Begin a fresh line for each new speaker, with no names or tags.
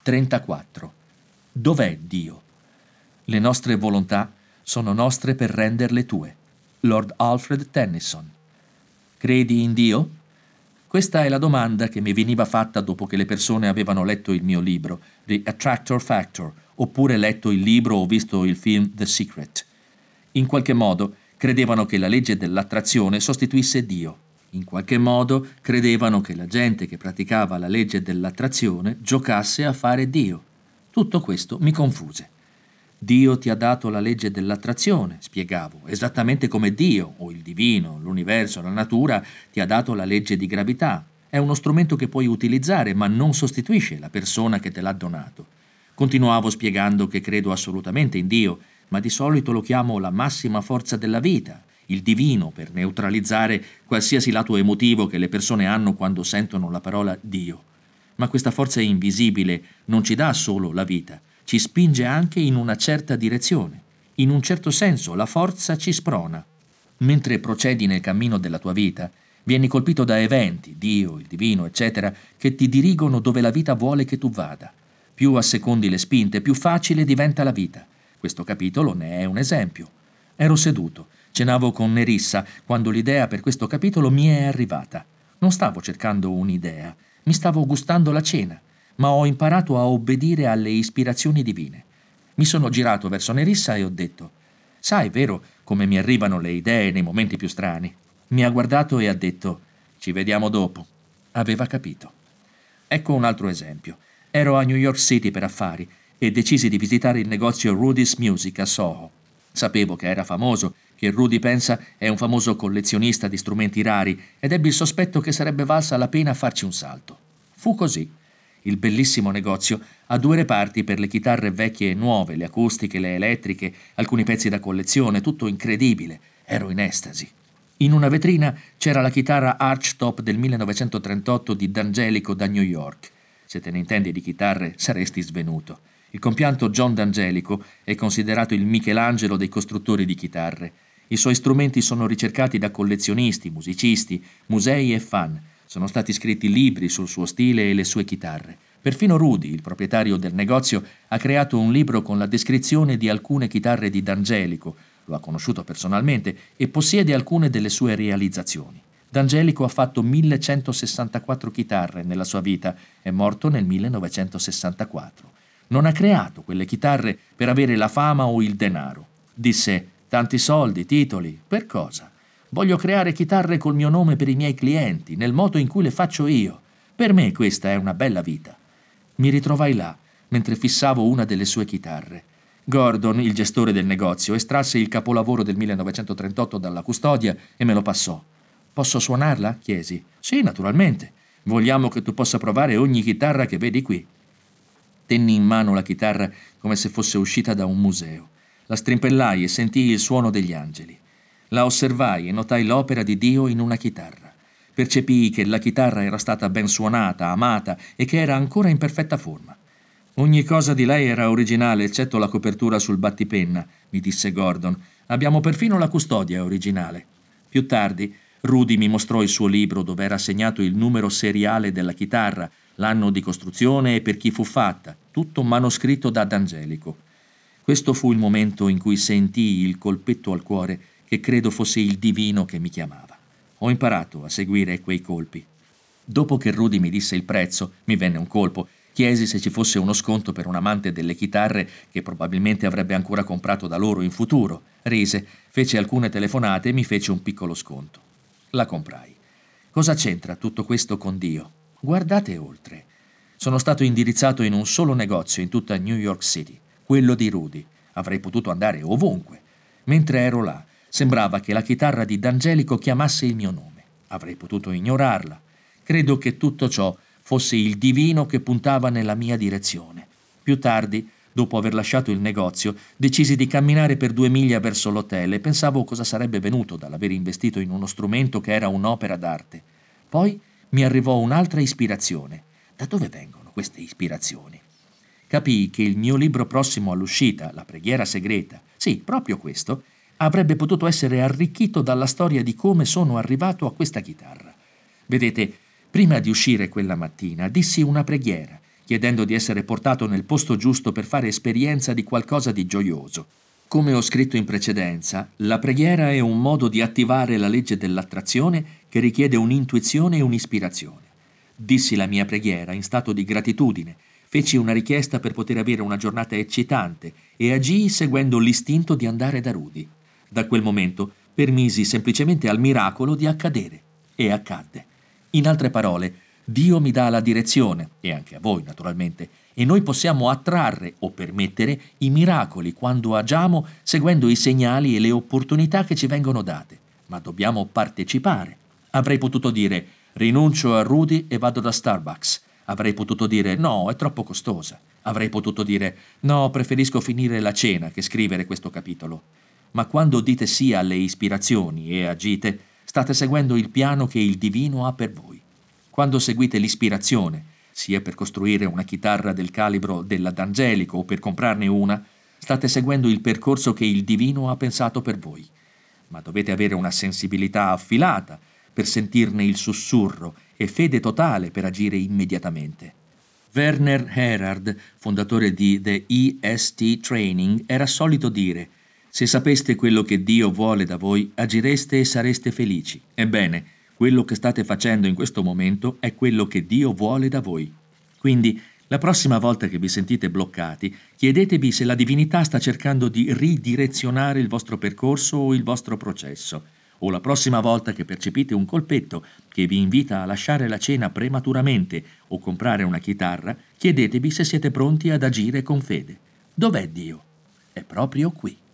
34. Dov'è Dio? Le nostre volontà sono nostre per renderle tue. Lord Alfred Tennyson. Credi in Dio? Questa è la domanda che mi veniva fatta dopo che le persone avevano letto il mio libro, The Attractor Factor, oppure letto il libro o visto il film The Secret. In qualche modo credevano che la legge dell'attrazione sostituisse Dio. In qualche modo credevano che la gente che praticava la legge dell'attrazione giocasse a fare Dio. Tutto questo mi confuse. Dio ti ha dato la legge dell'attrazione, spiegavo, esattamente come Dio, o il divino, l'universo, la natura, ti ha dato la legge di gravità. È uno strumento che puoi utilizzare, ma non sostituisce la persona che te l'ha donato. Continuavo spiegando che credo assolutamente in Dio, ma di solito lo chiamo la massima forza della vita, il divino, per neutralizzare qualsiasi lato emotivo che le persone hanno quando sentono la parola Dio. Ma questa forza invisibile non ci dà solo la vita, ci spinge anche in una certa direzione. In un certo senso la forza ci sprona. Mentre procedi nel cammino della tua vita, vieni colpito da eventi, Dio, il divino, eccetera, che ti dirigono dove la vita vuole che tu vada. Più assecondi le spinte, più facile diventa la vita. Questo capitolo ne è un esempio. Ero seduto, cenavo con Nerissa quando l'idea per questo capitolo mi è arrivata. Non stavo cercando un'idea, mi stavo gustando la cena, ma ho imparato a obbedire alle ispirazioni divine. Mi sono girato verso Nerissa e ho detto: «Sai, vero, come mi arrivano le idee nei momenti più strani?» Mi ha guardato e ha detto: «Ci vediamo dopo». Aveva capito. Ecco un altro esempio. Ero a New York City per affari e decisi di visitare il negozio Rudy's Music a Soho. Sapevo che era famoso, che Rudy Pensa è un famoso collezionista di strumenti rari ed ebbi il sospetto che sarebbe valsa la pena farci un salto. Fu così. Il bellissimo negozio ha 2 reparti per le chitarre vecchie e nuove, le acustiche, le elettriche, alcuni pezzi da collezione, tutto incredibile. Ero in estasi. In una vetrina c'era la chitarra Archtop del 1938 di D'Angelico da New York. Se te ne intendi di chitarre, saresti svenuto. Il compianto John D'Angelico è considerato il Michelangelo dei costruttori di chitarre. I suoi strumenti sono ricercati da collezionisti, musicisti, musei e fan. Sono stati scritti libri sul suo stile e le sue chitarre. Perfino Rudy, il proprietario del negozio, ha creato un libro con la descrizione di alcune chitarre di D'Angelico. Lo ha conosciuto personalmente e possiede alcune delle sue realizzazioni. D'Angelico ha fatto 1164 chitarre nella sua vita, è morto nel 1964. Non ha creato quelle chitarre per avere la fama o il denaro. Disse: «Tanti soldi, titoli, per cosa? Voglio creare chitarre col mio nome per i miei clienti, nel modo in cui le faccio io. Per me questa è una bella vita». Mi ritrovai là, mentre fissavo una delle sue chitarre. Gordon, il gestore del negozio, estrasse il capolavoro del 1938 dalla custodia e me lo passò. «Posso suonarla?» chiesi. «Sì, naturalmente. Vogliamo che tu possa provare ogni chitarra che vedi qui». Tenni in mano la chitarra come se fosse uscita da un museo. La strimpellai e sentii il suono degli angeli. La osservai e notai l'opera di Dio in una chitarra. Percepii che la chitarra era stata ben suonata, amata e che era ancora in perfetta forma. «Ogni cosa di lei era originale, eccetto la copertura sul battipenna», mi disse Gordon. «Abbiamo perfino la custodia originale». Più tardi, Rudy mi mostrò il suo libro dove era segnato il numero seriale della chitarra, l'anno di costruzione e per chi fu fatta, tutto manoscritto da D'Angelico. Questo fu il momento in cui sentii il colpetto al cuore che credo fosse il divino che mi chiamava. Ho imparato a seguire quei colpi. Dopo che Rudy mi disse il prezzo, mi venne un colpo. Chiesi se ci fosse uno sconto per un amante delle chitarre che probabilmente avrebbe ancora comprato da loro in futuro. Rise, fece alcune telefonate e mi fece un piccolo sconto. La comprai. Cosa c'entra tutto questo con Dio? Guardate oltre. Sono stato indirizzato in un solo negozio in tutta New York City, quello di Rudy. Avrei potuto andare ovunque. Mentre ero là, sembrava che la chitarra di D'Angelico chiamasse il mio nome. Avrei potuto ignorarla. Credo che tutto ciò fosse il divino che puntava nella mia direzione. Più tardi, dopo aver lasciato il negozio, decisi di camminare per 2 miglia verso l'hotel e pensavo cosa sarebbe venuto dall'aver investito in uno strumento che era un'opera d'arte. Poi mi arrivò un'altra ispirazione. Da dove vengono queste ispirazioni? Capii che il mio libro prossimo all'uscita, La preghiera segreta, sì, proprio questo, avrebbe potuto essere arricchito dalla storia di come sono arrivato a questa chitarra. Vedete, prima di uscire quella mattina dissi una preghiera chiedendo di essere portato nel posto giusto per fare esperienza di qualcosa di gioioso. Come ho scritto in precedenza, la preghiera è un modo di attivare la legge dell'attrazione che richiede un'intuizione e un'ispirazione. Dissi la mia preghiera in stato di gratitudine, feci una richiesta per poter avere una giornata eccitante e agii seguendo l'istinto di andare da Rudy. Da quel momento permisi semplicemente al miracolo di accadere. E accadde. In altre parole, Dio mi dà la direzione, e anche a voi naturalmente, e noi possiamo attrarre o permettere i miracoli quando agiamo seguendo i segnali e le opportunità che ci vengono date. Ma dobbiamo partecipare. Avrei potuto dire rinuncio a Rudy e vado da Starbucks. Avrei potuto dire no, è troppo costosa. Avrei potuto dire no, preferisco finire la cena che scrivere questo capitolo. Ma quando dite sì alle ispirazioni e agite, state seguendo il piano che il divino ha per voi. Quando seguite l'ispirazione, sia per costruire una chitarra del calibro della D'Angelico o per comprarne una, state seguendo il percorso che il divino ha pensato per voi. Ma dovete avere una sensibilità affilata per sentirne il sussurro e fede totale per agire immediatamente. Werner Erhard, fondatore di The EST Training, era solito dire: se sapeste quello che Dio vuole da voi, agireste e sareste felici. Ebbene, quello che state facendo in questo momento è quello che Dio vuole da voi. Quindi, la prossima volta che vi sentite bloccati, chiedetevi se la divinità sta cercando di ridirezionare il vostro percorso o il vostro processo. O la prossima volta che percepite un colpetto che vi invita a lasciare la cena prematuramente o comprare una chitarra, chiedetevi se siete pronti ad agire con fede. Dov'è Dio? È proprio qui.